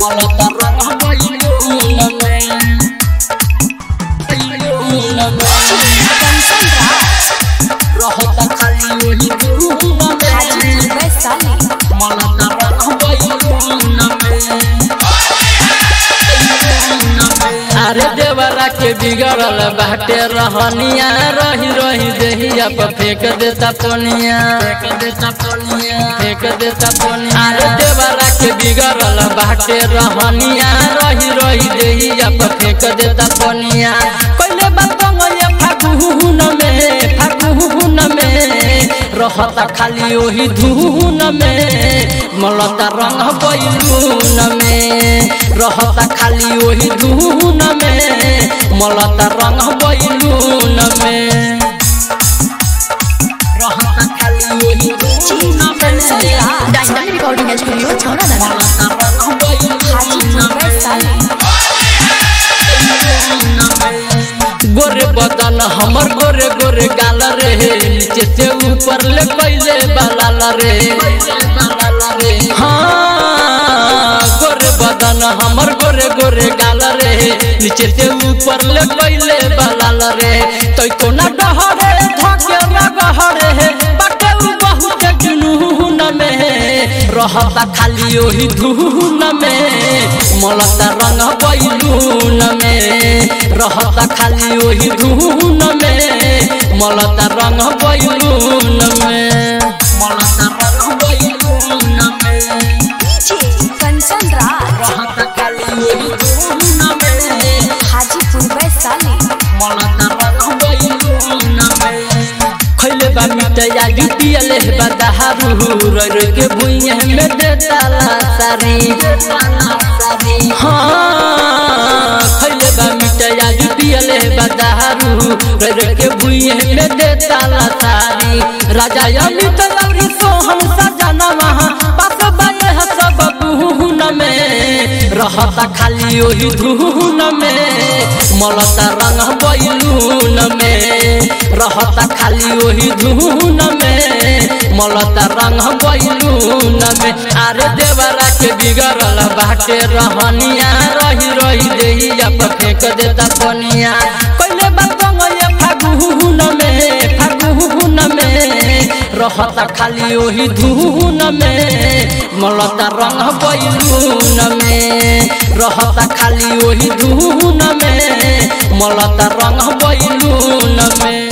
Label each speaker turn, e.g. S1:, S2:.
S1: मलता रंग बैलून में रहता खाली वही धून में मलता रंग बैलून में। अरे देवरा के बिगड़ल बाटे रहनिया रही रही देहिया पर फेंक देता पनिया फेंक देता पनिया। अरे देवरा के बिगड़ल बाटे रहनिया रही रही देहिया पर फेंक देता पनिया। पहले बंगया फागुन में रहता खाली वही धुन में मलता रंग बैलून में रहता खाली वही धुन में मलता रंग बैलून में रहता खाली वही धुन में
S2: डायनामिक रिकॉर्डिंग स्टूडियो छौड़ा
S1: मलता रंग बैलून में। गोरे बदन हमर गोरे गोरे गाल रे नीचे से ऊपर ले पहले बालाल रे हाँ गोरे बदन हमर गोरे गोरे गाल रे नीचे से ऊपर ले पहले बालाल रे तो कोना डहरे धके लगहरे बाटे उ बहुत जुनून में रहता खाली वही धुन में मलता रंग बैलून में रहता खाली वही धुन में मलता रंग बैलून में मलता रंग बैलून में
S2: कंचन राज
S1: रहता खाली वही धुन में
S2: हाजीपुर वैशाली
S1: मलता रंग बैलून में। खैले बा मिटया पियले बा दहारू रर के भुइया में देता सारी हाँ खैले बा मिटया पियले बा दहारू रर के भुइया में देता सारी राजा अमित लौरी सोहन सजना वहाँ पास बाए सब बुन में रहता खाली वही धुन में मलता रंग बैलून में रहता खाली वही धुन में मलता रंग बैलून में। अरे देवरा के बिगड़ल बाटे रहनिया रही रही देहिया पर फेंक देता पनिया। पहले बंगया फागुन में रहता खाली वही धुन में मलता रंग बैलून में रहता खाली वही धुन में मलता रंग बैलून में।